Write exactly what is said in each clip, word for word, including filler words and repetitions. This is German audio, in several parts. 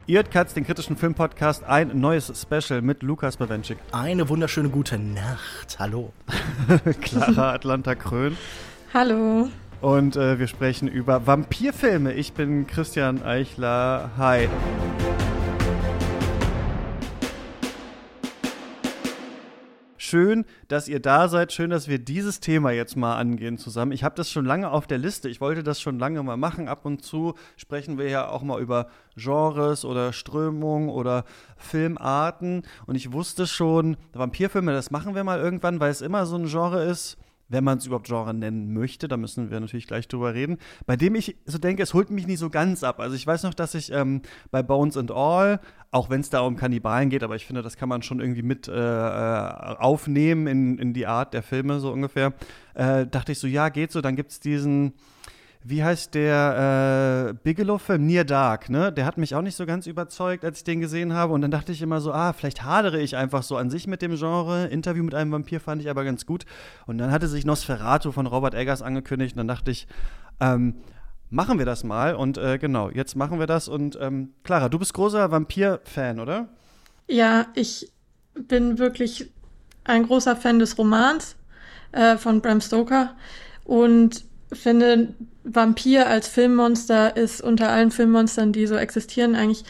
Ihr hört Katz, den kritischen Filmpodcast, ein neues Special mit Lukas Bawenschik. Eine wunderschöne gute Nacht. Hallo. Clara Atlanta Krön. Hallo. Und äh, wir sprechen über Vampirfilme. Ich bin Christian Eichler. Hi. Schön, dass ihr da seid. Schön, dass wir dieses Thema jetzt mal angehen zusammen. Ich habe das schon lange auf der Liste. Ich wollte das schon lange mal machen. Ab und zu sprechen wir ja auch mal über Genres oder Strömungen oder Filmarten. Und ich wusste schon, Vampirfilme, das machen wir mal irgendwann, weil es immer so ein Genre ist, wenn man es überhaupt Genre nennen möchte, da müssen wir natürlich gleich drüber reden, bei dem ich so denke, es holt mich nicht so ganz ab. Also ich weiß noch, dass ich ähm, bei Bones and All, auch wenn es da um Kannibalen geht, aber ich finde, das kann man schon irgendwie mit äh, aufnehmen in, in die Art der Filme, so ungefähr, äh, dachte ich so, ja, geht so, dann gibt es diesen, wie heißt der äh, Bigelow-Film? Near Dark, ne? Der hat mich auch nicht so ganz überzeugt, als ich den gesehen habe. Und dann dachte ich immer so, ah, vielleicht hadere ich einfach so an sich mit dem Genre. Interview mit einem Vampir fand ich aber ganz gut. Und dann hatte sich Nosferatu von Robert Eggers angekündigt. Und dann dachte ich, ähm, machen wir das mal. Und äh, genau, jetzt machen wir das. Und ähm, Clara, du bist großer Vampir-Fan, oder? Ja, ich bin wirklich ein großer Fan des Romans äh, von Bram Stoker. Und finde, Vampir als Filmmonster ist unter allen Filmmonstern, die so existieren, eigentlich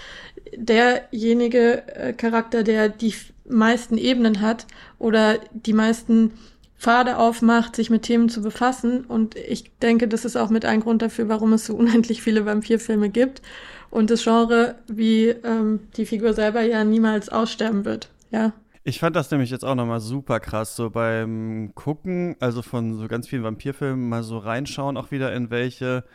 derjenige äh, Charakter, der die f- meisten Ebenen hat oder die meisten Pfade aufmacht, sich mit Themen zu befassen. Und ich denke, das ist auch mit ein Grund dafür, warum es so unendlich viele Vampirfilme gibt und das Genre, wie ähm, die Figur selber ja niemals aussterben wird, ja. Ich fand das nämlich jetzt auch nochmal super krass, so beim Gucken, also von so ganz vielen Vampirfilmen mal so reinschauen, auch wieder in welche,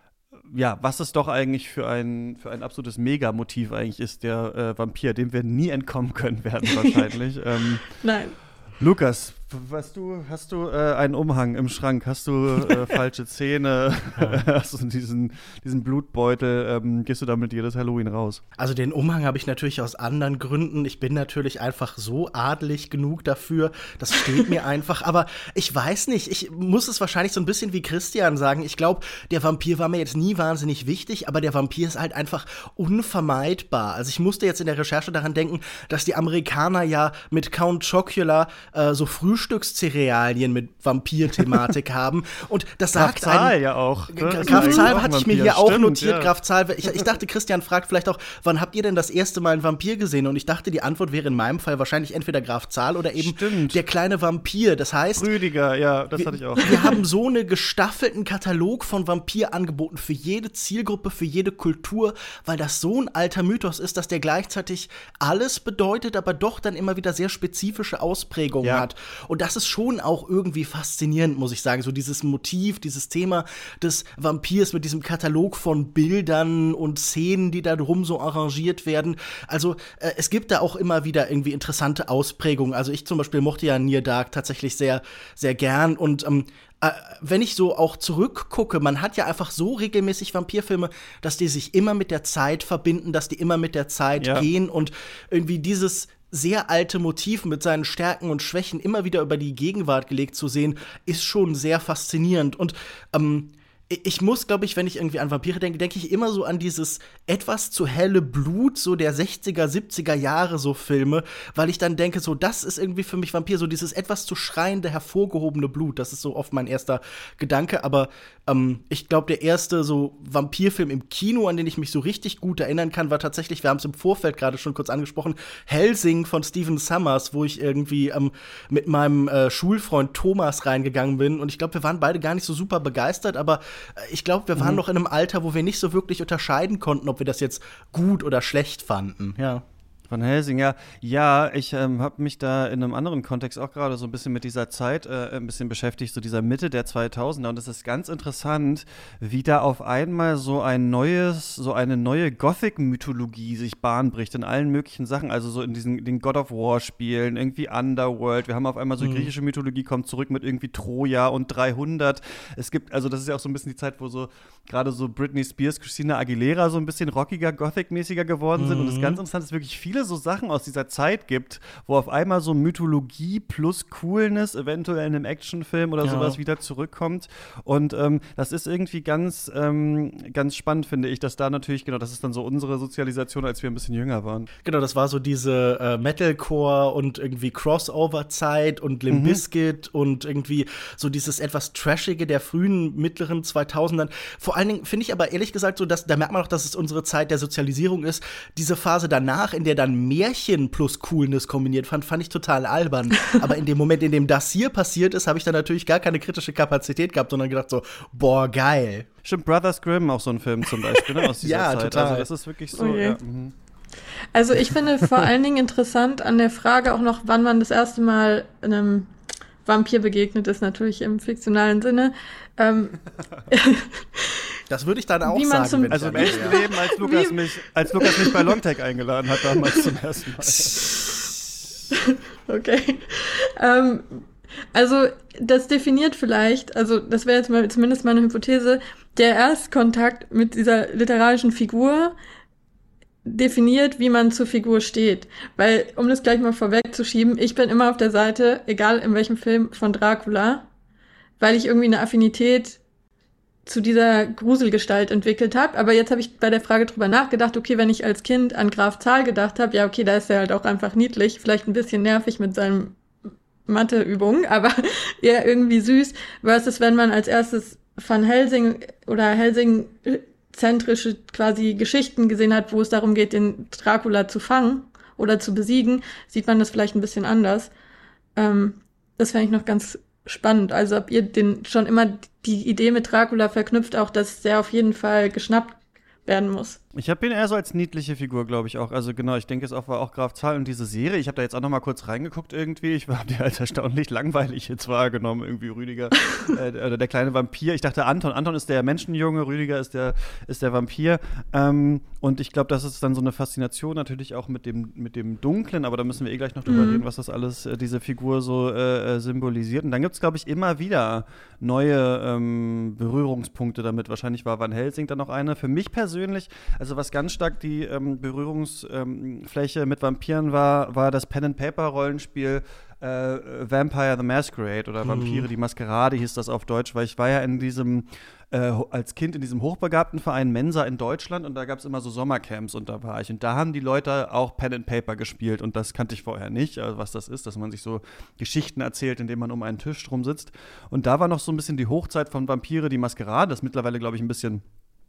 ja, was es doch eigentlich für ein, für ein absolutes Megamotiv eigentlich ist, der äh, Vampir, dem wir nie entkommen können werden wahrscheinlich. ähm, Nein. Lukas, was du, hast du äh, einen Umhang im Schrank? Hast du äh, falsche Zähne? Ja. Hast du diesen, diesen Blutbeutel? Ähm, gehst du damit jedes Halloween raus? Also den Umhang habe ich natürlich aus anderen Gründen. Ich bin natürlich einfach so adelig genug dafür. Das steht mir einfach. Aber ich weiß nicht, ich muss es wahrscheinlich so ein bisschen wie Christian sagen. Ich glaube, der Vampir war mir jetzt nie wahnsinnig wichtig, aber der Vampir ist halt einfach unvermeidbar. Also ich musste jetzt in der Recherche daran denken, dass die Amerikaner ja mit Count Chocula äh, so Frühstückszerealien mit Vampir-Thematik haben. Und das sagt Graf Zahl ein, ja auch. Ne? Graf Zahl hatte ich mir hier Stimmt, auch notiert. Ja. Graf Zahl. Ich, ich dachte, Christian fragt vielleicht auch, wann habt ihr denn das erste Mal einen Vampir gesehen? Und ich dachte, die Antwort wäre in meinem Fall wahrscheinlich entweder Graf Zahl oder eben Stimmt. der kleine Vampir. Das heißt, Rüdiger, ja, das wir, hatte ich auch. Wir haben so einen gestaffelten Katalog von Vampirangeboten für jede Zielgruppe, für jede Kultur, weil das so ein alter Mythos ist, dass der gleichzeitig alles bedeutet, aber doch dann immer wieder sehr spezifische Ausprägungen Ja. hat. Und das ist schon auch irgendwie faszinierend, muss ich sagen. So dieses Motiv, dieses Thema des Vampirs mit diesem Katalog von Bildern und Szenen, die da drum so arrangiert werden. Also äh, es gibt da auch immer wieder irgendwie interessante Ausprägungen. Also ich zum Beispiel mochte ja Near Dark tatsächlich sehr, sehr gern. Und ähm, äh, wenn ich so auch zurückgucke, man hat ja einfach so regelmäßig Vampirfilme, dass die sich immer mit der Zeit verbinden, dass die immer mit der Zeit Ja. gehen und irgendwie dieses sehr alte Motiv mit seinen Stärken und Schwächen immer wieder über die Gegenwart gelegt zu sehen, ist schon sehr faszinierend. Und ähm, ich muss, glaube ich, wenn ich irgendwie an Vampire denke, denke ich immer so an dieses etwas zu helle Blut, so der sechziger, siebziger Jahre so Filme, weil ich dann denke, so das ist irgendwie für mich Vampir, so dieses etwas zu schreiende, hervorgehobene Blut. Das ist so oft mein erster Gedanke, aber ähm, ich glaube, der erste so Vampirfilm im Kino, an den ich mich so richtig gut erinnern kann, war tatsächlich, wir haben es im Vorfeld gerade schon kurz angesprochen, Helsing von Stephen Sommers, wo ich irgendwie ähm, mit meinem äh, Schulfreund Thomas reingegangen bin und ich glaube, wir waren beide gar nicht so super begeistert, aber ich glaube, wir waren Mhm. noch in einem Alter, wo wir nicht so wirklich unterscheiden konnten, ob wir das jetzt gut oder schlecht fanden. Ja. Van Helsing, ja. Ja, ich ähm, habe mich da in einem anderen Kontext auch gerade so ein bisschen mit dieser Zeit äh, ein bisschen beschäftigt, so dieser Mitte der zweitausender. Und es ist ganz interessant, wie da auf einmal so ein neues, so eine neue Gothic-Mythologie sich Bahn bricht in allen möglichen Sachen. Also so in diesen den God of War-Spielen, irgendwie Underworld. Wir haben auf einmal so Mhm. griechische Mythologie, kommt zurück mit irgendwie Troja und dreihundert. Es gibt, also das ist ja auch so ein bisschen die Zeit, wo so gerade so Britney Spears, Christina Aguilera so ein bisschen rockiger, Gothic-mäßiger geworden sind. Mhm. Und das ganz interessant ist, wirklich viele viele so Sachen aus dieser Zeit gibt, wo auf einmal so Mythologie plus Coolness eventuell in einem Actionfilm oder ja. sowas wieder zurückkommt. Und ähm, das ist irgendwie ganz, ähm, ganz spannend, finde ich, dass da natürlich, genau, das ist dann so unsere Sozialisation, als wir ein bisschen jünger waren. Genau, das war so diese äh, Metalcore und irgendwie Crossover-Zeit und Limp Bizkit mhm. und irgendwie so dieses etwas Trashige der frühen, mittleren zweitausendern. Vor allen Dingen finde ich aber ehrlich gesagt so, dass da merkt man auch, dass es unsere Zeit der Sozialisierung ist. Diese Phase danach, in der dann Märchen plus Coolness kombiniert fand, fand ich total albern. Aber in dem Moment, in dem das hier passiert ist, habe ich dann natürlich gar keine kritische Kapazität gehabt, sondern gedacht so, boah, geil. Stimmt, Brothers Grimm, auch so ein Film zum Beispiel, ne, aus dieser ja, Zeit. total. Also das ist wirklich so, okay. ja. Mhm. Also ich finde vor allen Dingen interessant an der Frage auch noch, wann man das erste Mal einem Vampir begegnet ist, natürlich im fiktionalen Sinne. Ähm, das würde ich dann auch Wie man sagen. zum- wenn Also ich im echten wäre. Leben, als Lukas, mich, als Lukas mich bei Longtech eingeladen hat, damals zum ersten Mal. Okay. Ähm, also das definiert vielleicht, also das wäre jetzt mal zumindest meine Hypothese, der Erstkontakt mit dieser literarischen Figur definiert, wie man zur Figur steht. Weil, um das gleich mal vorwegzuschieben, ich bin immer auf der Seite, egal in welchem Film, von Dracula, weil ich irgendwie eine Affinität zu dieser Gruselgestalt entwickelt habe. Aber jetzt habe ich bei der Frage drüber nachgedacht, okay, wenn ich als Kind an Graf Zahl gedacht habe, ja, okay, da ist er halt auch einfach niedlich, vielleicht ein bisschen nervig mit seinen Matheübungen, aber eher irgendwie süß, versus wenn man als erstes Van Helsing oder Helsing zentrische quasi Geschichten gesehen hat, wo es darum geht, den Dracula zu fangen oder zu besiegen, sieht man das vielleicht ein bisschen anders. Ähm, das fände ich noch ganz spannend. Also ob ihr den schon immer die Idee mit Dracula verknüpft, auch dass der auf jeden Fall geschnappt werden muss. Ich habe ihn eher so als niedliche Figur, glaube ich, auch. Also genau, ich denke, es auch, war auch Graf Zahl und diese Serie. Ich habe da jetzt auch noch mal kurz reingeguckt irgendwie. Ich habe die als erstaunlich langweilig jetzt wahrgenommen, irgendwie Rüdiger. äh, oder der kleine Vampir. Ich dachte, Anton. Anton ist der Menschenjunge, Rüdiger ist der, ist der Vampir. Ähm, und ich glaube, das ist dann so eine Faszination natürlich auch mit dem, mit dem Dunklen. Aber da müssen wir eh gleich noch drüber Mhm. reden, was das alles, äh, diese Figur so äh, symbolisiert. Und dann gibt es, glaube ich, immer wieder neue ähm, Berührungspunkte damit. Wahrscheinlich war Van Helsing dann noch eine. Für mich persönlich, also was ganz stark die ähm, Berührungsfläche ähm, mit Vampiren war, war das Pen-and-Paper-Rollenspiel äh, Vampire the Masquerade oder Vampire Mhm. die Maskerade hieß das auf Deutsch, weil ich war ja in diesem äh, als Kind in diesem hochbegabten Verein Mensa in Deutschland und da gab es immer so Sommercamps und da war ich und da haben die Leute auch Pen and Paper gespielt und das kannte ich vorher nicht, also was das ist, dass man sich so Geschichten erzählt, indem man um einen Tisch drum sitzt und da war noch so ein bisschen die Hochzeit von Vampire die Maskerade, das ist mittlerweile, glaube ich, ein bisschen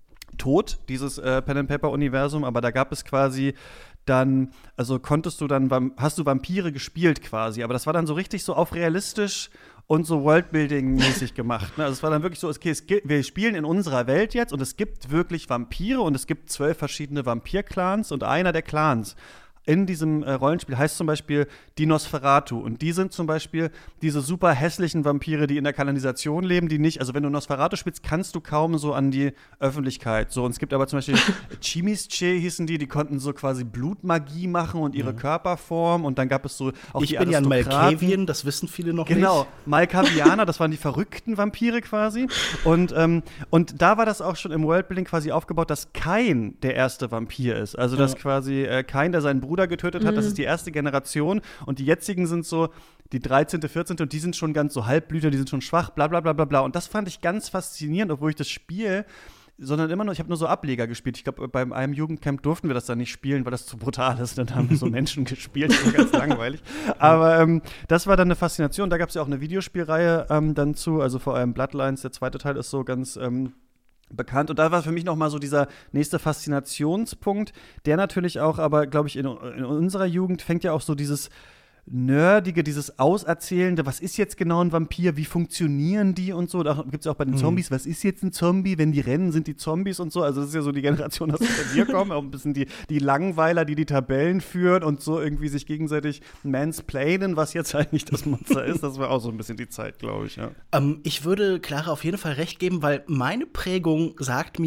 tot, dieses äh, Pen-and-Paper-Universum, aber da gab es quasi dann, also konntest du dann, Vam- hast du Vampire gespielt quasi, aber das war dann so richtig so auf realistisch und so Worldbuilding-mäßig gemacht. Ne? Also es war dann wirklich so, okay, es gibt, wir spielen in unserer Welt jetzt und es gibt wirklich Vampire und es gibt zwölf verschiedene Vampir-Clans und einer der Clans in diesem äh, Rollenspiel heißt zum Beispiel die Nosferatu. Und die sind zum Beispiel diese super hässlichen Vampire, die in der Kanalisation leben, die nicht, also wenn du Nosferatu spielst, kannst du kaum so an die Öffentlichkeit. So, und es gibt aber zum Beispiel Chimische hießen die, die konnten so quasi Blutmagie machen und ihre mhm. Körperform. Und dann gab es so auch ich die bin ja ein Aristokraten. Malkavian, das wissen viele noch Genau, nicht. Malkavianer, das waren die verrückten Vampire quasi. Und, ähm, und da war das auch schon im Worldbuilding quasi aufgebaut, dass Kain der erste Vampir ist. Also, dass Ja. quasi äh, Kain, der seinen Bruder getötet hat, Mhm. das ist die erste Generation. Und die jetzigen sind so die dreizehnte, vierzehnte und die sind schon ganz so Halbblüter, die sind schon schwach, bla bla bla bla bla. Und das fand ich ganz faszinierend, obwohl ich das Spiel sondern immer nur, ich habe nur so Ableger gespielt. Ich glaube, bei einem Jugendcamp durften wir das dann nicht spielen, weil das zu brutal ist. Dann haben wir so Menschen gespielt, das war ganz langweilig. Aber ähm, das war dann eine Faszination. Da gab es ja auch eine Videospielreihe ähm, dann zu, also vor allem Bloodlines, der zweite Teil ist so ganz ähm, bekannt. Und da war für mich noch mal so dieser nächste Faszinationspunkt, der natürlich auch, aber glaube ich, in, in unserer Jugend fängt ja auch so dieses Nerdige, dieses Auserzählende, was ist jetzt genau ein Vampir, wie funktionieren die und so. Da gibt es ja auch bei den Zombies, was ist jetzt ein Zombie, wenn die rennen, sind die Zombies und so. Also das ist ja so die Generation, aus der wir kommen, auch ein bisschen die, die Langweiler, die die Tabellen führen und so irgendwie sich gegenseitig mansplainen, was jetzt eigentlich das Monster ist. Das war auch so ein bisschen die Zeit, glaube ich, ja. Ähm, ich würde Clara auf jeden Fall recht geben, weil meine Prägung sagt mir,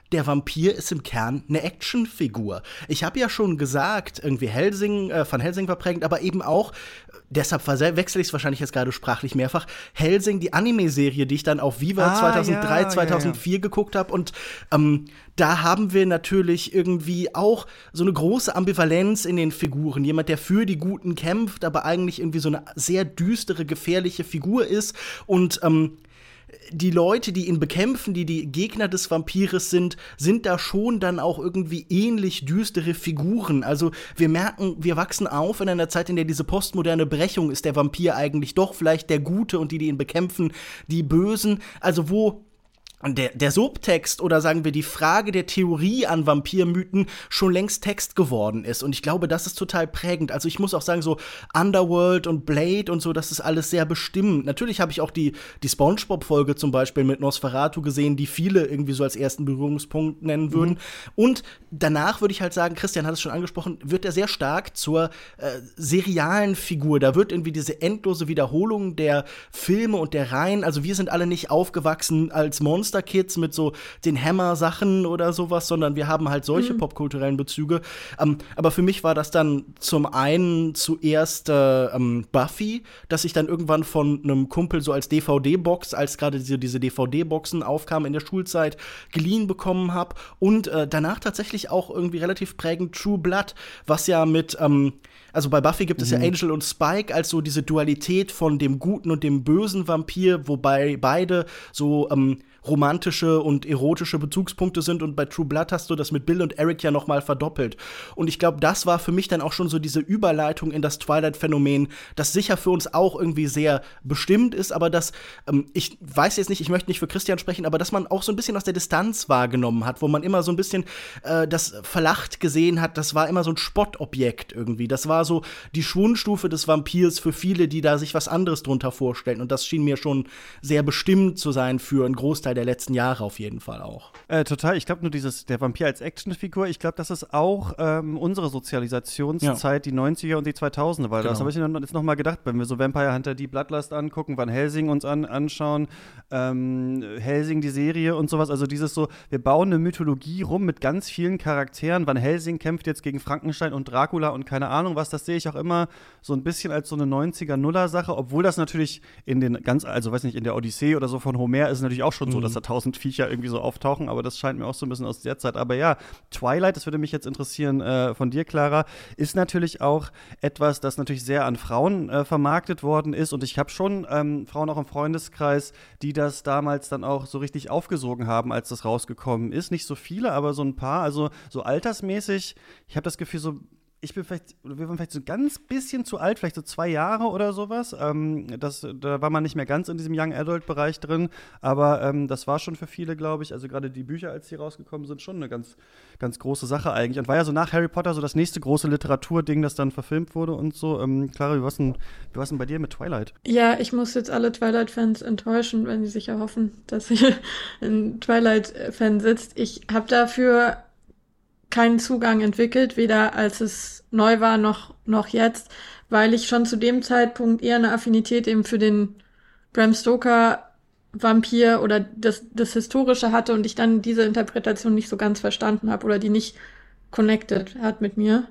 der Vampir ist im Kern eine Actionfigur. Ich habe ja schon gesagt, irgendwie Helsing, äh, Van Helsing war prägend, aber eben auch, deshalb wechsle ich es wahrscheinlich jetzt gerade sprachlich mehrfach, Helsing, die Anime-Serie, die ich dann auf Viva ah, zweitausenddrei, ja, zweitausendvier ja, ja. geguckt habe. Und ähm, da haben wir natürlich irgendwie auch so eine große Ambivalenz in den Figuren. Jemand, der für die Guten kämpft, aber eigentlich irgendwie so eine sehr düstere, gefährliche Figur ist. Und ähm, die Leute, die ihn bekämpfen, die die Gegner des Vampires sind, sind da schon dann auch irgendwie ähnlich düstere Figuren. Also wir merken, wir wachsen auf in einer Zeit, in der diese postmoderne Brechung ist, der Vampir eigentlich doch vielleicht der Gute und die, die ihn bekämpfen, die Bösen. Also wo Der, der Subtext oder sagen wir die Frage der Theorie an Vampirmythen schon längst Text geworden ist. Und ich glaube, das ist total prägend. Also ich muss auch sagen, so Underworld und Blade und so, das ist alles sehr bestimmend. Natürlich habe ich auch die, die SpongeBob-Folge zum Beispiel mit Nosferatu gesehen, die viele irgendwie so als ersten Berührungspunkt nennen würden. Mhm. Und danach würde ich halt sagen, Christian hat es schon angesprochen, wird er sehr stark zur äh, serialen Figur. Da wird irgendwie diese endlose Wiederholung der Filme und der Reihen. Also wir sind alle nicht aufgewachsen als Monster Kids mit so den Hammer-Sachen oder sowas, sondern wir haben halt solche mhm. popkulturellen Bezüge. Ähm, aber für mich war das dann zum einen zuerst äh, ähm, Buffy, dass ich dann irgendwann von einem Kumpel so als D V D-Box, als gerade diese, diese D V D-Boxen aufkamen in der Schulzeit, geliehen bekommen habe. Und äh, danach tatsächlich auch irgendwie relativ prägend True Blood, was ja mit ähm, also bei Buffy gibt es mhm. ja Angel und Spike als so diese Dualität von dem guten und dem bösen Vampir, wobei beide so ähm, romantische und erotische Bezugspunkte sind, und bei True Blood hast du das mit Bill und Eric ja noch mal verdoppelt. Und ich glaube, das war für mich dann auch schon so diese Überleitung in das Twilight-Phänomen, das sicher für uns auch irgendwie sehr bestimmt ist, aber das, ähm, ich weiß jetzt nicht, ich möchte nicht für Christian sprechen, aber dass man auch so ein bisschen aus der Distanz wahrgenommen hat, wo man immer so ein bisschen äh, das verlacht gesehen hat, das war immer so ein Spottobjekt irgendwie. Das war so die Schwundstufe des Vampirs für viele, die da sich was anderes drunter vorstellen. Und das schien mir schon sehr bestimmt zu sein für einen Großteil der letzten Jahre auf jeden Fall auch. Äh, total. Ich glaube nur dieses, der Vampir als Actionfigur, ich glaube, das ist auch ähm, unsere Sozialisationszeit, ja. Die neunziger und die zweitausender, weil genau. Das habe ich mir jetzt noch mal gedacht, wenn wir so Vampire Hunter die Bloodlust angucken, Van Helsing uns an, anschauen, ähm, Helsing die Serie und sowas, also dieses so, wir bauen eine Mythologie rum mit ganz vielen Charakteren. Van Helsing kämpft jetzt gegen Frankenstein und Dracula und keine Ahnung was, das sehe ich auch immer so ein bisschen als so eine neunziger-Nuller-Sache, obwohl das natürlich in den ganz, also weiß nicht, in der Odyssee oder so von Homer ist es natürlich auch schon mhm. so, dass da tausend Viecher irgendwie so auftauchen, aber das scheint mir auch so ein bisschen aus der Zeit. Aber ja, Twilight, das würde mich jetzt interessieren äh, von dir, Clara, ist natürlich auch etwas, das natürlich sehr an Frauen äh, vermarktet worden ist, und ich habe schon ähm, Frauen auch im Freundeskreis, die das damals dann auch so richtig aufgesogen haben, als das rausgekommen ist. Nicht so viele, aber so ein paar, also so altersmäßig, ich habe das Gefühl, so ich bin vielleicht, wir waren vielleicht so ein ganz bisschen zu alt, vielleicht so zwei Jahre oder sowas. Ähm, das, da war man nicht mehr ganz in diesem Young Adult-Bereich drin, aber ähm, das war schon für viele, glaube ich, also gerade die Bücher, als die rausgekommen sind, schon eine ganz, ganz große Sache eigentlich. Und war ja so nach Harry Potter so das nächste große Literaturding, das dann verfilmt wurde und so. Ähm, Clara, wie war's denn, wie war's denn bei dir mit Twilight? Ja, ich muss jetzt alle Twilight-Fans enttäuschen, wenn sie sich erhoffen, dass hier ein Twilight-Fan sitzt. Ich habe dafür keinen Zugang entwickelt, weder als es neu war noch noch jetzt, weil ich schon zu dem Zeitpunkt eher eine Affinität eben für den Bram Stoker Vampir oder das das Historische hatte und ich dann diese Interpretation nicht so ganz verstanden habe oder die nicht connected hat mit mir.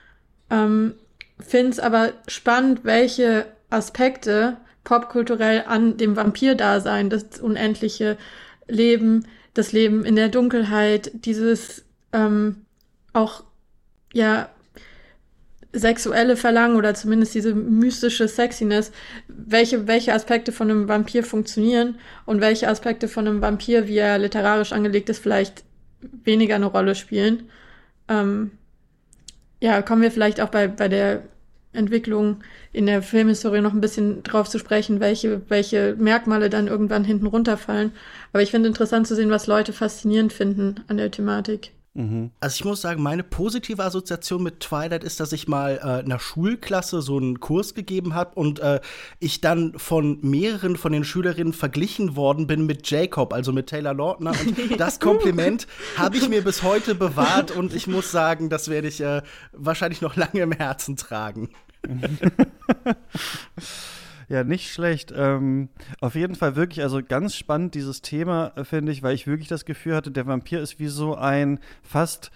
Ähm, find's aber spannend, welche Aspekte popkulturell an dem Vampir-Dasein, das unendliche Leben, das Leben in der Dunkelheit, dieses ähm, auch, ja, sexuelle Verlangen oder zumindest diese mystische Sexiness, welche, welche Aspekte von einem Vampir funktionieren und welche Aspekte von einem Vampir, wie er literarisch angelegt ist, vielleicht weniger eine Rolle spielen. Ähm, ja, kommen wir vielleicht auch bei, bei der Entwicklung in der Filmhistorie noch ein bisschen drauf zu sprechen, welche, welche Merkmale dann irgendwann hinten runterfallen. Aber ich finde interessant zu sehen, was Leute faszinierend finden an der Thematik. Also ich muss sagen, meine positive Assoziation mit Twilight ist, dass ich mal äh, einer Schulklasse so einen Kurs gegeben habe und äh, ich dann von mehreren von den Schülerinnen verglichen worden bin mit Jacob, also mit Taylor Lautner. Und das Kompliment habe ich mir bis heute bewahrt und ich muss sagen, das werde ich äh, wahrscheinlich noch lange im Herzen tragen. Ja, nicht schlecht. Ähm, auf jeden Fall wirklich, also ganz spannend dieses Thema, äh, finde ich, weil ich wirklich das Gefühl hatte, der Vampir ist wie so ein fast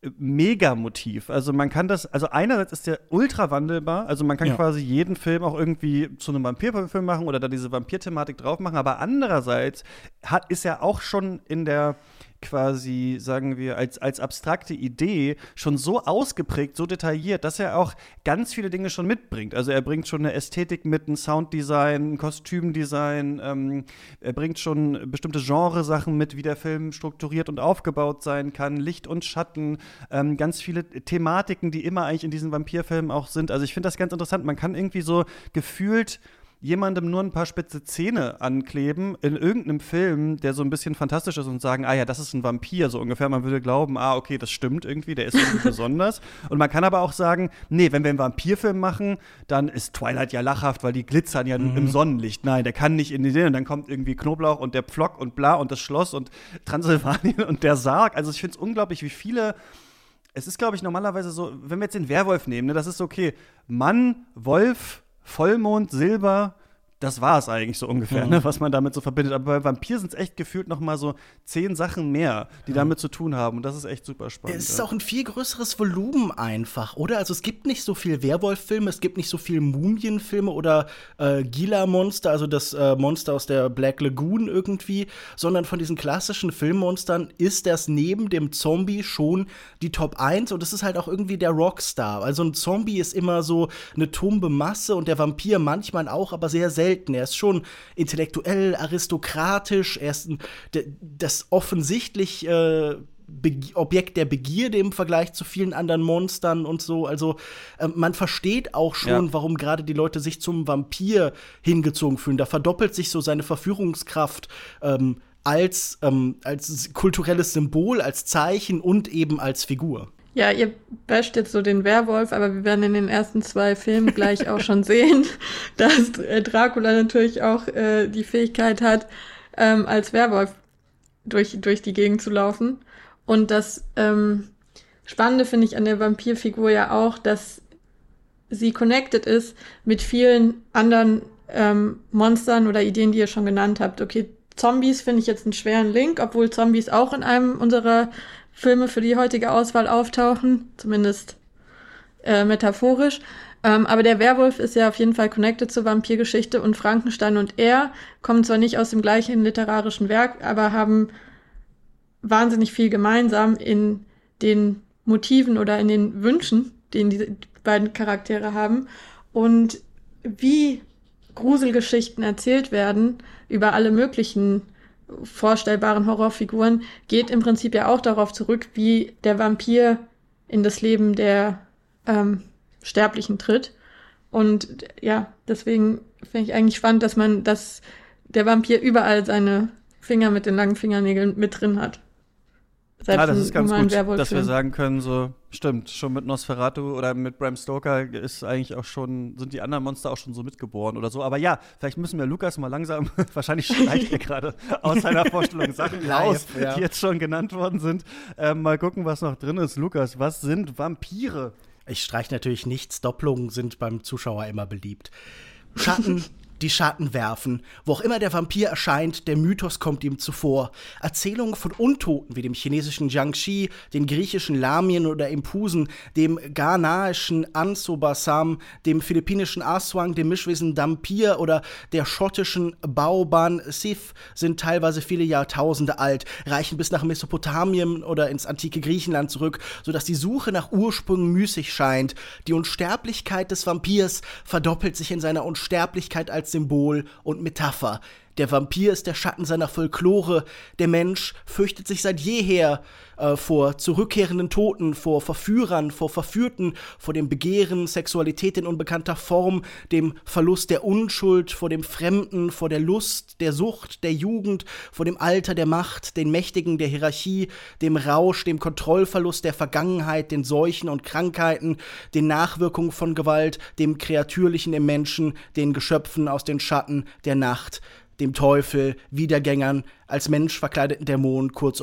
Mega-Motiv. Also man kann das, also einerseits ist der ultra wandelbar, also man kann Ja. quasi jeden Film auch irgendwie zu einem Vampirfilm machen oder da diese Vampir-Thematik drauf machen, aber andererseits hat, ist er auch schon in der quasi, sagen wir, als, als abstrakte Idee schon so ausgeprägt, so detailliert, dass er auch ganz viele Dinge schon mitbringt. Also er bringt schon eine Ästhetik mit, ein Sounddesign, ein Kostümdesign, ähm, er bringt schon bestimmte Genresachen mit, wie der Film strukturiert und aufgebaut sein kann, Licht und Schatten, ähm, ganz viele Thematiken, die immer eigentlich in diesen Vampirfilmen auch sind. Also ich finde das ganz interessant. Man kann irgendwie so gefühlt jemandem nur ein paar spitze Zähne ankleben in irgendeinem Film, der so ein bisschen fantastisch ist und sagen, ah ja, das ist ein Vampir, so ungefähr. Man würde glauben, ah, okay, das stimmt irgendwie, der ist irgendwie besonders. Und man kann aber auch sagen, nee, wenn wir einen Vampirfilm machen, dann ist Twilight ja lachhaft, weil die glitzern ja mhm. im Sonnenlicht. Nein, der kann nicht in die Nähe. Und dann kommt irgendwie Knoblauch und der Pflock und bla und das Schloss und Transsilvanien und der Sarg. Also ich finde es unglaublich, wie viele es ist, glaube ich, normalerweise so, wenn wir jetzt den Werwolf nehmen, ne, das ist okay. Mann, Wolf, Vollmond, Silber, das war es eigentlich so ungefähr, mhm. ne, was man damit so verbindet. Aber bei Vampir sind es echt gefühlt noch mal so zehn Sachen mehr, die mhm. damit zu tun haben. Und das ist echt super spannend. Es ist ja. auch ein viel größeres Volumen einfach, oder? Also es gibt nicht so viel Werwolf-Filme, es gibt nicht so viel Mumienfilme oder äh, Gila-Monster, also das äh, Monster aus der Black Lagoon irgendwie, sondern von diesen klassischen Filmmonstern ist das neben dem Zombie schon die Top eins und es ist halt auch irgendwie der Rockstar. Also ein Zombie ist immer so eine tumbe Masse und der Vampir manchmal auch, aber sehr selten. Er ist schon intellektuell, aristokratisch, er ist ein, das offensichtlich äh, Objekt der Begierde im Vergleich zu vielen anderen Monstern und so. Also äh, man versteht auch schon, ja. warum gerade die Leute sich zum Vampir hingezogen fühlen. Da verdoppelt sich so seine Verführungskraft ähm, als, ähm, als kulturelles Symbol, als Zeichen und eben als Figur. Ja, ihr basht jetzt so den Werwolf, aber wir werden in den ersten zwei Filmen gleich auch schon sehen, dass Dracula natürlich auch äh, die Fähigkeit hat, ähm, als Werwolf durch, durch die Gegend zu laufen. Und das ähm, Spannende finde ich an der Vampirfigur ja auch, dass sie connected ist mit vielen anderen ähm, Monstern oder Ideen, die ihr schon genannt habt. Okay, Zombies finde ich jetzt einen schweren Link, obwohl Zombies auch in einem unserer Filme für die heutige Auswahl auftauchen, zumindest äh, metaphorisch. Ähm, aber der Werwolf ist ja auf jeden Fall connected zur Vampirgeschichte und Frankenstein und er kommen zwar nicht aus dem gleichen literarischen Werk, aber haben wahnsinnig viel gemeinsam in den Motiven oder in den Wünschen, den diese beiden Charaktere haben. Und wie Gruselgeschichten erzählt werden über alle möglichen vorstellbaren Horrorfiguren, geht im Prinzip ja auch darauf zurück, wie der Vampir in das Leben der ähm, Sterblichen tritt. Und ja, deswegen finde ich eigentlich spannend, dass man, dass der Vampir überall seine Finger mit den langen Fingernägeln mit drin hat. Selbst ja, das ist ganz gut, dass wir sagen können, so stimmt, schon mit Nosferatu oder mit Bram Stoker ist eigentlich auch schon, sind die anderen Monster auch schon so mitgeboren oder so. Aber ja, vielleicht müssen wir Lukas mal langsam, wahrscheinlich streicht er gerade aus seiner Vorstellung Sachen raus, ja. die jetzt schon genannt worden sind. Ähm, mal gucken, was noch drin ist. Lukas, was sind Vampire? Ich streiche natürlich nichts, Doppelungen sind beim Zuschauer immer beliebt. Schatten, die Schatten werfen. Wo auch immer der Vampir erscheint, der Mythos kommt ihm zuvor. Erzählungen von Untoten wie dem chinesischen Jiangxi, den griechischen Lamien oder Impusen, dem ghanaischen Ansobasam, dem philippinischen Aswang, dem Mischwesen Dhampir oder der schottischen Baoban Sif sind teilweise viele Jahrtausende alt, reichen bis nach Mesopotamien oder ins antike Griechenland zurück, sodass die Suche nach Ursprüngen müßig scheint. Die Unsterblichkeit des Vampirs verdoppelt sich in seiner Unsterblichkeit als Symbol und Metapher. Der Vampir ist der Schatten seiner Folklore. Der Mensch fürchtet sich seit jeher äh, vor zurückkehrenden Toten, vor Verführern, vor Verführten, vor dem Begehren, Sexualität in unbekannter Form, dem Verlust der Unschuld, vor dem Fremden, vor der Lust, der Sucht, der Jugend, vor dem Alter, der Macht, den Mächtigen, der Hierarchie, dem Rausch, dem Kontrollverlust der Vergangenheit, den Seuchen und Krankheiten, den Nachwirkungen von Gewalt, dem Kreatürlichen im Menschen, den Geschöpfen aus den Schatten der Nacht, dem Teufel, Wiedergängern, als Mensch verkleideten Dämonen, kurzum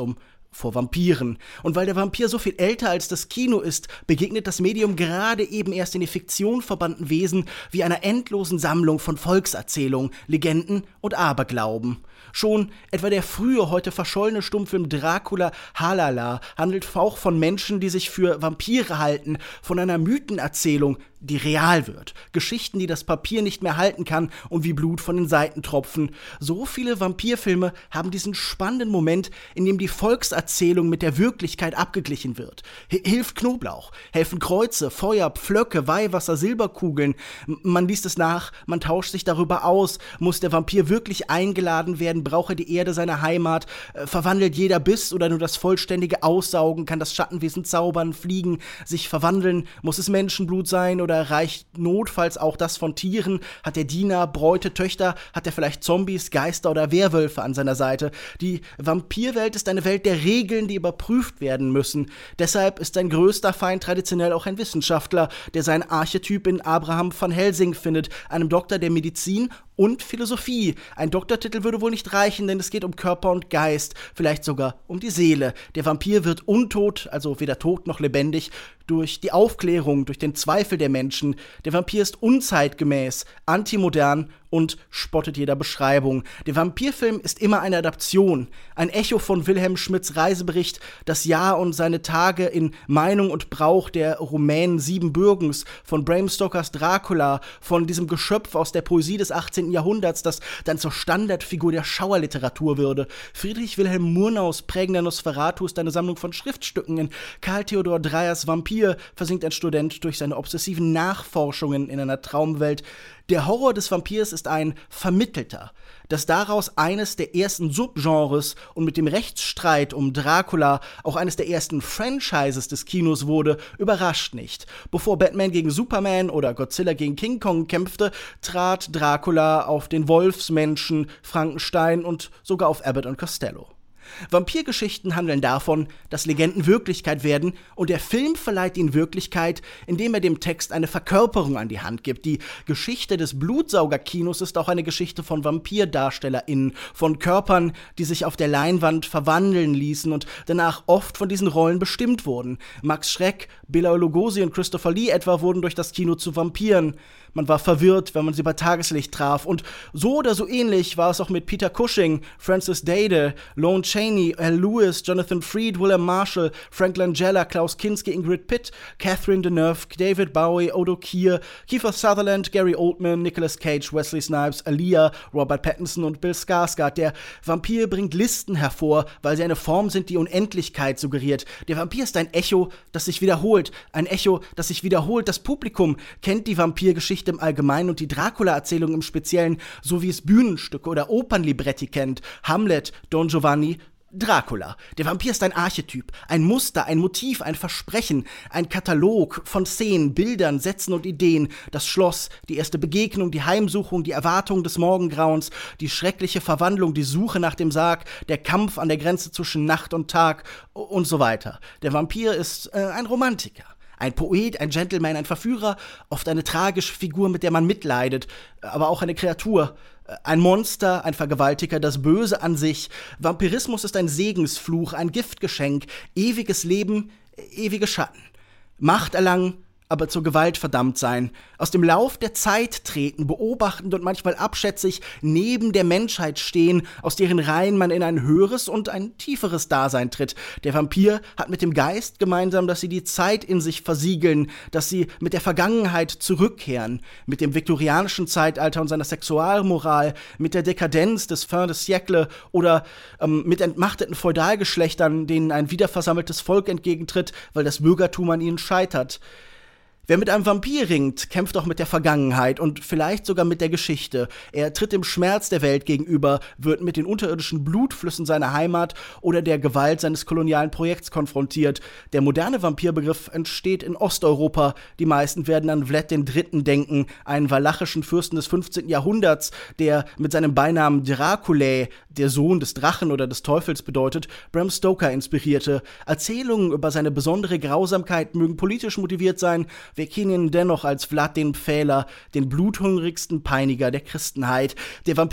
vor Vampiren. Und weil der Vampir so viel älter als das Kino ist, begegnet das Medium gerade eben erst in die Fiktion verbannten Wesen wie einer endlosen Sammlung von Volkserzählungen, Legenden und Aberglauben. Schon etwa der frühe, heute verschollene Stummfilm Dracula Halala handelt auch von Menschen, die sich für Vampire halten, von einer Mythenerzählung, die real wird. Geschichten, die das Papier nicht mehr halten kann und wie Blut von den Seiten tropfen. So viele Vampirfilme haben diesen spannenden Moment, in dem die Volkserzählung mit der Wirklichkeit abgeglichen wird. H- hilft Knoblauch, helfen Kreuze, Feuer, Pflöcke, Weihwasser, Silberkugeln. M- man liest es nach, man tauscht sich darüber aus. Muss der Vampir wirklich eingeladen werden? Braucht er die Erde seine Heimat? Äh, verwandelt jeder Biss oder nur das vollständige Aussaugen? Kann das Schattenwesen zaubern, fliegen, sich verwandeln? Muss es Menschenblut sein oder Oder reicht notfalls auch das von Tieren? Hat der Diener, Bräute, Töchter? Hat er vielleicht Zombies, Geister oder Werwölfe an seiner Seite? Die Vampirwelt ist eine Welt der Regeln, die überprüft werden müssen. Deshalb ist sein größter Feind traditionell auch ein Wissenschaftler, der seinen Archetyp in Abraham van Helsing findet, einem Doktor der Medizin und Philosophie. Ein Doktortitel würde wohl nicht reichen, denn es geht um Körper und Geist, vielleicht sogar um die Seele. Der Vampir wird untot, also weder tot noch lebendig, durch die Aufklärung, durch den Zweifel der Menschen. Der Vampir ist unzeitgemäß, antimodern und spottet jeder Beschreibung. Der Vampirfilm ist immer eine Adaption, ein Echo von Wilhelm Schmidts Reisebericht, das Jahr und seine Tage in Meinung und Brauch der Rumänen Siebenbürgens, von Bram Stokers Dracula, von diesem Geschöpf aus der Poesie des achtzehnten Jahrhunderts, das dann zur Standardfigur der Schauerliteratur würde. Friedrich Wilhelm Murnaus prägender Nosferatu ist eine Sammlung von Schriftstücken. In Karl Theodor Dreyers Vampir versinkt ein Student durch seine obsessiven Nachforschungen in einer Traumwelt. Der Horror des Vampirs ist ein vermittelter, dass daraus eines der ersten Subgenres und mit dem Rechtsstreit um Dracula auch eines der ersten Franchises des Kinos wurde, überrascht nicht. Bevor Batman gegen Superman oder Godzilla gegen King Kong kämpfte, trat Dracula auf den Wolfsmenschen, Frankenstein und sogar auf Abbott und Costello. Vampirgeschichten handeln davon, dass Legenden Wirklichkeit werden, und der Film verleiht ihnen Wirklichkeit, indem er dem Text eine Verkörperung an die Hand gibt. Die Geschichte des Blutsaugerkinos ist auch eine Geschichte von VampirdarstellerInnen, von Körpern, die sich auf der Leinwand verwandeln ließen und danach oft von diesen Rollen bestimmt wurden. Max Schreck, Bela Lugosi und Christopher Lee etwa wurden durch das Kino zu Vampiren. Man war verwirrt, wenn man sie bei Tageslicht traf. Und so oder so ähnlich war es auch mit Peter Cushing, Francis Dade, Lon Chaney, Al Lewis, Jonathan Freed, William Marshall, Frank Langella, Klaus Kinski, Ingrid Pitt, Catherine Deneuve, David Bowie, Odo Kier, Kiefer Sutherland, Gary Oldman, Nicolas Cage, Wesley Snipes, Aaliyah, Robert Pattinson und Bill Skarsgård. Der Vampir bringt Listen hervor, weil sie eine Form sind, die Unendlichkeit suggeriert. Der Vampir ist ein Echo, das sich wiederholt. Ein Echo, das sich wiederholt. Das Publikum kennt die Vampirgeschichte im Allgemeinen und die Dracula-Erzählung im Speziellen, so wie es Bühnenstücke oder Opernlibretti kennt. Hamlet, Don Giovanni, Dracula. Der Vampir ist ein Archetyp, ein Muster, ein Motiv, ein Versprechen, ein Katalog von Szenen, Bildern, Sätzen und Ideen. Das Schloss, die erste Begegnung, die Heimsuchung, die Erwartung des Morgengrauens, die schreckliche Verwandlung, die Suche nach dem Sarg, der Kampf an der Grenze zwischen Nacht und Tag und so weiter. Der Vampir ist äh, ein Romantiker. Ein Poet, ein Gentleman, ein Verführer, oft eine tragische Figur, mit der man mitleidet, aber auch eine Kreatur, ein Monster, ein Vergewaltiger, das Böse an sich. Vampirismus ist ein Segensfluch, ein Giftgeschenk, ewiges Leben, ewige Schatten. Macht erlangen, aber zur Gewalt verdammt sein. Aus dem Lauf der Zeit treten, beobachtend und manchmal abschätzig neben der Menschheit stehen, aus deren Reihen man in ein höheres und ein tieferes Dasein tritt. Der Vampir hat mit dem Geist gemeinsam, dass sie die Zeit in sich versiegeln, dass sie mit der Vergangenheit zurückkehren, mit dem viktorianischen Zeitalter und seiner Sexualmoral, mit der Dekadenz des Fin de siècle oder ähm, mit entmachteten Feudalgeschlechtern, denen ein wiederversammeltes Volk entgegentritt, weil das Bürgertum an ihnen scheitert. Wer mit einem Vampir ringt, kämpft auch mit der Vergangenheit und vielleicht sogar mit der Geschichte. Er tritt dem Schmerz der Welt gegenüber, wird mit den unterirdischen Blutflüssen seiner Heimat oder der Gewalt seines kolonialen Projekts konfrontiert. Der moderne Vampirbegriff entsteht in Osteuropa. Die meisten werden an Vlad den Dritten denken, einen walachischen Fürsten des fünfzehnten Jahrhunderts, der mit seinem Beinamen Draculae, der Sohn des Drachen oder des Teufels bedeutet, Bram Stoker inspirierte. Erzählungen über seine besondere Grausamkeit mögen politisch motiviert sein. Wir kennen ihn dennoch als Vlad den Pfähler, den bluthungrigsten Peiniger der Christenheit. Der Vampir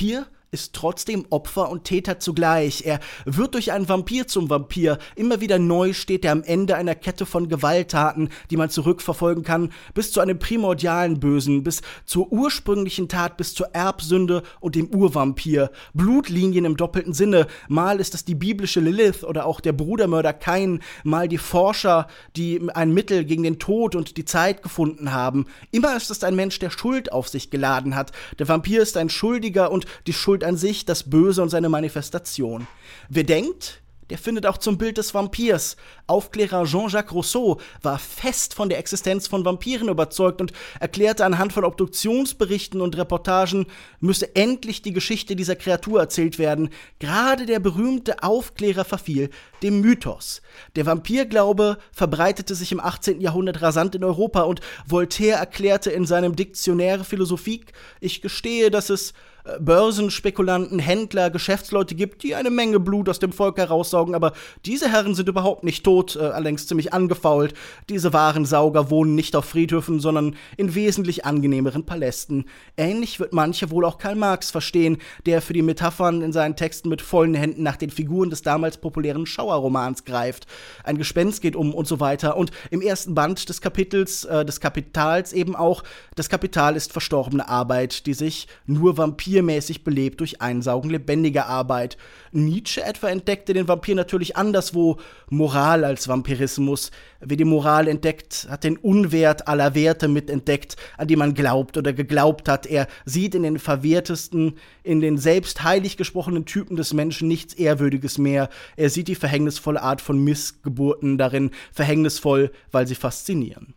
ist trotzdem Opfer und Täter zugleich. Er wird durch einen Vampir zum Vampir. Immer wieder neu steht er am Ende einer Kette von Gewalttaten, die man zurückverfolgen kann, bis zu einem primordialen Bösen, bis zur ursprünglichen Tat, bis zur Erbsünde und dem Urvampir. Blutlinien im doppelten Sinne. Mal ist es die biblische Lilith oder auch der Brudermörder Kain, mal die Forscher, die ein Mittel gegen den Tod und die Zeit gefunden haben. Immer ist es ein Mensch, der Schuld auf sich geladen hat. Der Vampir ist ein Schuldiger und die Schuld an sich, das Böse und seine Manifestation. Wer denkt, der findet auch zum Bild des Vampirs. Aufklärer Jean-Jacques Rousseau war fest von der Existenz von Vampiren überzeugt und erklärte anhand von Obduktionsberichten und Reportagen, müsse endlich die Geschichte dieser Kreatur erzählt werden. Gerade der berühmte Aufklärer verfiel dem Mythos. Der Vampirglaube verbreitete sich im achtzehnten Jahrhundert rasant in Europa und Voltaire erklärte in seinem Dictionnaire Philosophique: Ich gestehe, dass es Börsenspekulanten, Händler, Geschäftsleute gibt, die eine Menge Blut aus dem Volk heraussaugen, aber diese Herren sind überhaupt nicht tot, äh, allerdings ziemlich angefault. Diese wahren Sauger wohnen nicht auf Friedhöfen, sondern in wesentlich angenehmeren Palästen. Ähnlich wird mancher wohl auch Karl Marx verstehen, der für die Metaphern in seinen Texten mit vollen Händen nach den Figuren des damals populären Schauerromans greift. Ein Gespenst geht um und so weiter. Und im ersten Band des Kapitels, äh, des Kapitals eben auch, das Kapital ist verstorbene Arbeit, die sich nur Vampir mäßig belebt durch Einsaugen lebendiger Arbeit. Nietzsche etwa entdeckte den Vampir natürlich anderswo, Moral als Vampirismus. Wer die Moral entdeckt, hat den Unwert aller Werte mitentdeckt, an die man glaubt oder geglaubt hat. Er sieht in den verwehrtesten, in den selbst heilig gesprochenen Typen des Menschen nichts Ehrwürdiges mehr. Er sieht die verhängnisvolle Art von Missgeburten darin, verhängnisvoll, weil sie faszinieren.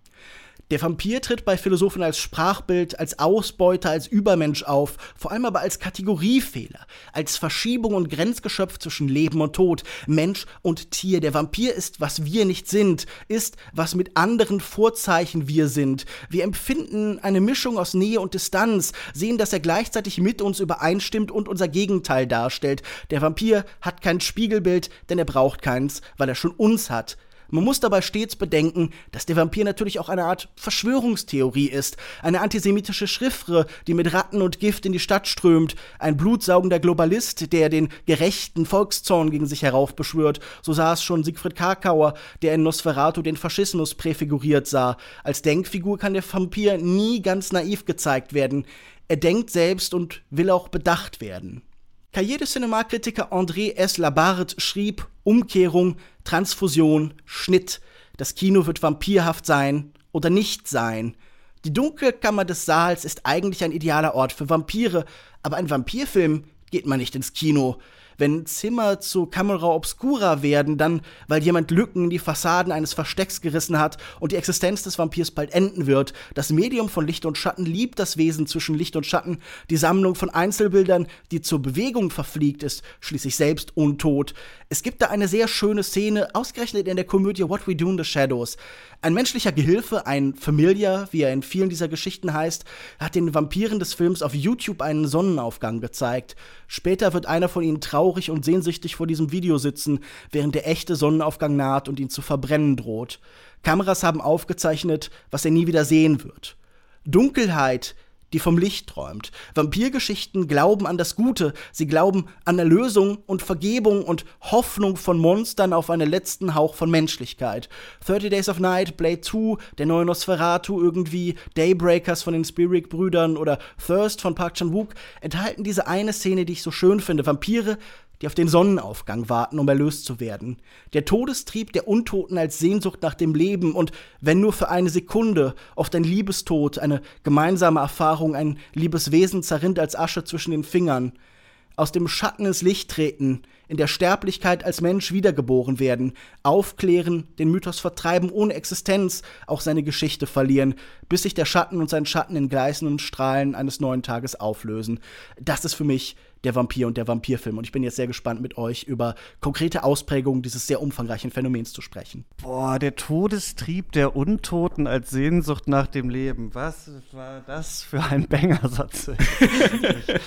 Der Vampir tritt bei Philosophen als Sprachbild, als Ausbeuter, als Übermensch auf, vor allem aber als Kategoriefehler, als Verschiebung und Grenzgeschöpf zwischen Leben und Tod, Mensch und Tier. Der Vampir ist, was wir nicht sind, ist, was mit anderen Vorzeichen wir sind. Wir empfinden eine Mischung aus Nähe und Distanz, sehen, dass er gleichzeitig mit uns übereinstimmt und unser Gegenteil darstellt. Der Vampir hat kein Spiegelbild, denn er braucht keins, weil er schon uns hat. Man muss dabei stets bedenken, dass der Vampir natürlich auch eine Art Verschwörungstheorie ist, eine antisemitische Chiffre, die mit Ratten und Gift in die Stadt strömt, ein blutsaugender Globalist, der den gerechten Volkszorn gegen sich heraufbeschwört. So sah es schon Siegfried Kracauer, der in Nosferatu den Faschismus präfiguriert sah. Als Denkfigur kann der Vampir nie ganz naiv gezeigt werden. Er denkt selbst und will auch bedacht werden. Cahiers de Cinema-Kritiker André S. Labarthe schrieb: Umkehrung, Transfusion, Schnitt. Das Kino wird vampirhaft sein oder nicht sein. Die Dunkelkammer des Saals ist eigentlich ein idealer Ort für Vampire, aber ein Vampirfilm geht man nicht ins Kino. Wenn Zimmer zu Camera Obscura werden, dann, weil jemand Lücken in die Fassaden eines Verstecks gerissen hat und die Existenz des Vampirs bald enden wird. Das Medium von Licht und Schatten liebt das Wesen zwischen Licht und Schatten. Die Sammlung von Einzelbildern, die zur Bewegung verfliegt, ist schließlich selbst untot. Es gibt da eine sehr schöne Szene, ausgerechnet in der Komödie What We Do in the Shadows. Ein menschlicher Gehilfe, ein Familiar, wie er in vielen dieser Geschichten heißt, hat den Vampiren des Films auf YouTube einen Sonnenaufgang gezeigt. Später wird einer von ihnen traurig und sehnsüchtig vor diesem Video sitzen, während der echte Sonnenaufgang naht und ihn zu verbrennen droht. Kameras haben aufgezeichnet, was er nie wieder sehen wird. Dunkelheit, die vom Licht träumt. Vampirgeschichten glauben an das Gute. Sie glauben an Erlösung und Vergebung und Hoffnung von Monstern auf einen letzten Hauch von Menschlichkeit. thirty Days of Night, Blade two, der neue Nosferatu irgendwie, Daybreakers von den Spirik-Brüdern oder Thirst von Park Chan-wook enthalten diese eine Szene, die ich so schön finde. Vampire, die auf den Sonnenaufgang warten, um erlöst zu werden. Der Todestrieb der Untoten als Sehnsucht nach dem Leben und, wenn nur für eine Sekunde, oft ein Liebestod, eine gemeinsame Erfahrung, ein Liebeswesen zerrinnt als Asche zwischen den Fingern. Aus dem Schatten ins Licht treten, in der Sterblichkeit als Mensch wiedergeboren werden, aufklären, den Mythos vertreiben, ohne Existenz, auch seine Geschichte verlieren, bis sich der Schatten und sein Schatten in gleißenden Strahlen eines neuen Tages auflösen. Das ist für mich der Vampir und der Vampirfilm. Und ich bin jetzt sehr gespannt, mit euch über konkrete Ausprägungen dieses sehr umfangreichen Phänomens zu sprechen. Boah, der Todestrieb der Untoten als Sehnsucht nach dem Leben. Was war das für ein Bangersatz?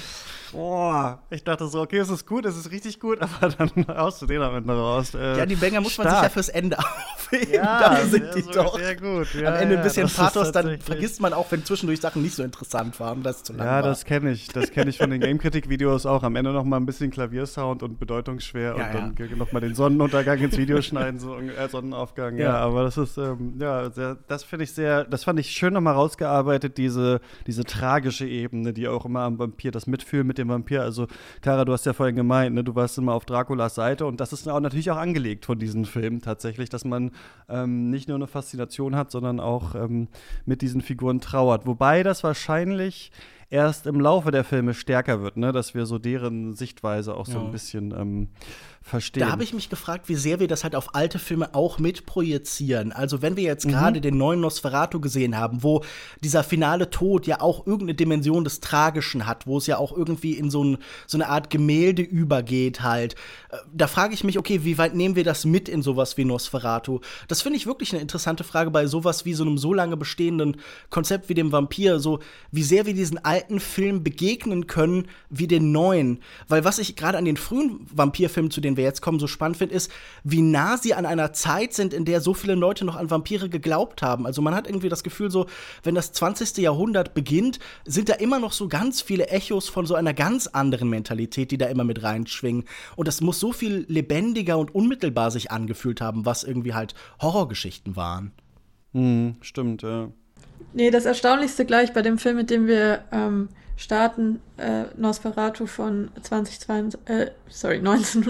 Boah, ich dachte so, okay, es ist gut, es ist richtig gut, aber dann haust du den am Ende raus. Äh, ja, die Banger muss man stark. sich ja fürs Ende aufheben. Ja, da sind sehr, die so, doch. Sehr gut. Ja, am Ende ein bisschen ja, Pathos, dann vergisst man auch, wenn zwischendurch Sachen nicht so interessant waren, das zu lang Ja, war. das kenne ich. Das kenne ich von den Game-Kritik-Videos auch. Am Ende noch mal ein bisschen Klaviersound und bedeutungsschwer Ja, und dann ja. noch mal den Sonnenuntergang ins Video schneiden, so äh, Sonnenaufgang. Ja, Ja. aber das ist, ähm, ja, sehr, das finde ich sehr, das fand ich schön nochmal rausgearbeitet, diese, diese tragische Ebene, die auch immer am Vampir, das Mitfühlen mit dem Vampir. Also, Clara, du hast ja vorhin gemeint, ne, du warst immer auf Draculas Seite und das ist auch natürlich auch angelegt von diesen Filmen tatsächlich, dass man ähm, nicht nur eine Faszination hat, sondern auch ähm, mit diesen Figuren trauert. Wobei das wahrscheinlich erst im Laufe der Filme stärker wird, ne, dass wir so deren Sichtweise auch so Ja. ein bisschen ähm, verstehen. Da habe ich mich gefragt, wie sehr wir das halt auf alte Filme auch mitprojizieren. Also wenn wir jetzt Mhm. gerade den neuen Nosferatu gesehen haben, wo dieser finale Tod ja auch irgendeine Dimension des Tragischen hat, wo es ja auch irgendwie in so, ein, so eine Art Gemälde übergeht halt. Äh, Da frage ich mich, okay, wie weit nehmen wir das mit in sowas wie Nosferatu? Das finde ich wirklich eine interessante Frage bei sowas wie so einem so lange bestehenden Konzept wie dem Vampir, so wie sehr wir diesen alten Film begegnen können wie den neuen. Weil was ich gerade an den frühen Vampirfilmen, zu denen wir jetzt kommen, so spannend finde, ist, wie nah sie an einer Zeit sind, in der so viele Leute noch an Vampire geglaubt haben. Also man hat irgendwie das Gefühl so, wenn das zwanzigste Jahrhundert beginnt, sind da immer noch so ganz viele Echos von so einer ganz anderen Mentalität, die da immer mit reinschwingen. Und das muss so viel lebendiger und unmittelbar sich angefühlt haben, was irgendwie halt Horrorgeschichten waren. Mhm, stimmt, ja. Nee, das Erstaunlichste gleich bei dem Film, mit dem wir ähm, starten, äh, Nosferatu von zwanzig, äh, sorry,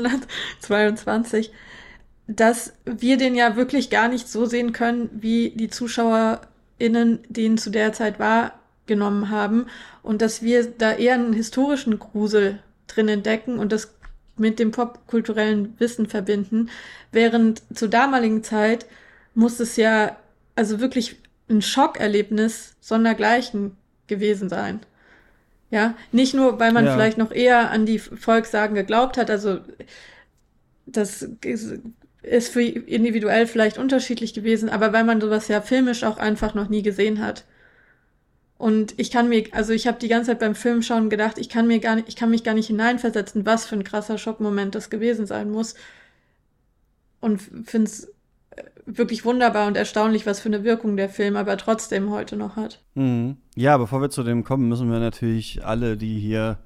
neunzehnhundertzweiundzwanzig, dass wir den ja wirklich gar nicht so sehen können, wie die ZuschauerInnen den zu der Zeit wahrgenommen haben und dass wir da eher einen historischen Grusel drin entdecken und das mit dem popkulturellen Wissen verbinden, während zur damaligen Zeit muss es ja also wirklich ein Schockerlebnis sondergleichen gewesen sein. Ja, nicht nur, weil man Ja. vielleicht noch eher an die Volkssagen geglaubt hat, also das ist für individuell vielleicht unterschiedlich gewesen, aber weil man sowas ja filmisch auch einfach noch nie gesehen hat. Und ich kann mir, also ich habe die ganze Zeit beim Film schauen gedacht, ich kann mir gar nicht, ich kann mich gar nicht hineinversetzen, was für ein krasser Schockmoment das gewesen sein muss. Und finde es wirklich wunderbar und erstaunlich, was für eine Wirkung der Film aber trotzdem heute noch hat. Mhm. Ja, bevor wir zu dem kommen, müssen wir natürlich alle, die hier,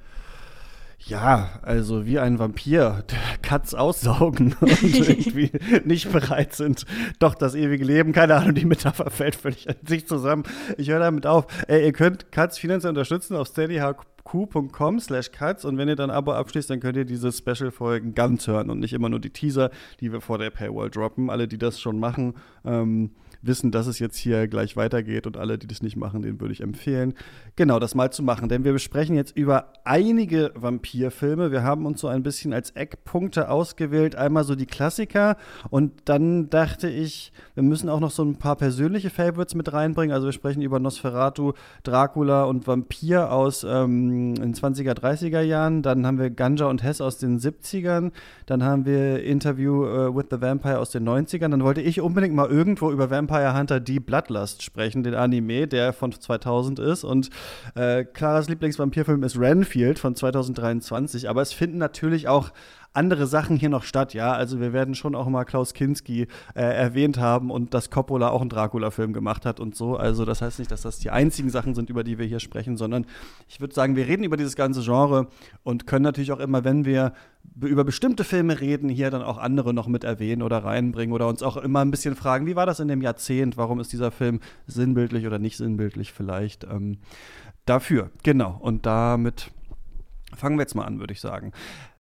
ja, also wie ein Vampir, Katz aussaugen und irgendwie nicht bereit sind, doch das ewige Leben, keine Ahnung, die Metapher fällt völlig an sich zusammen. Ich höre damit auf. Ey, ihr könnt Katz finanziell unterstützen auf steadyhq punkt com slash katz und wenn ihr dann ein Abo abschließt, dann könnt ihr diese Special-Folgen ganz hören und nicht immer nur die Teaser, die wir vor der Paywall droppen. Alle, die das schon machen, ähm, wissen, dass es jetzt hier gleich weitergeht und alle, die das nicht machen, denen würde ich empfehlen, genau das mal zu machen. Denn wir besprechen jetzt über einige Vampirfilme. Wir haben uns so ein bisschen als Eckpunkte ausgewählt. Einmal so die Klassiker und dann dachte ich, wir müssen auch noch so ein paar persönliche Favorites mit reinbringen. Also wir sprechen über Nosferatu, Dracula und Vampir aus ähm, in zwanziger, dreißiger Jahren. Dann haben wir Ganja und Hess aus den siebzigern. Dann haben wir Interview uh, with the Vampire aus den neunzigern. Dann wollte ich unbedingt mal irgendwo über Vampire Hunter Die Bloodlust sprechen, den Anime, der von zweitausend ist. Und äh, Claras Lieblingsvampirfilm ist Renfield von zweitausenddreiundzwanzig. Aber es finden natürlich auch andere Sachen hier noch statt, ja. Also wir werden schon auch mal Klaus Kinski äh, erwähnt haben und dass Coppola auch einen Dracula-Film gemacht hat und so. Also das heißt nicht, dass das die einzigen Sachen sind, über die wir hier sprechen, sondern ich würde sagen, wir reden über dieses ganze Genre und können natürlich auch immer, wenn wir be- über bestimmte Filme reden, hier dann auch andere noch mit erwähnen oder reinbringen oder uns auch immer ein bisschen fragen, wie war das in dem Jahrzehnt, warum ist dieser Film sinnbildlich oder nicht sinnbildlich vielleicht ähm, dafür. Genau, und damit fangen wir jetzt mal an, würde ich sagen.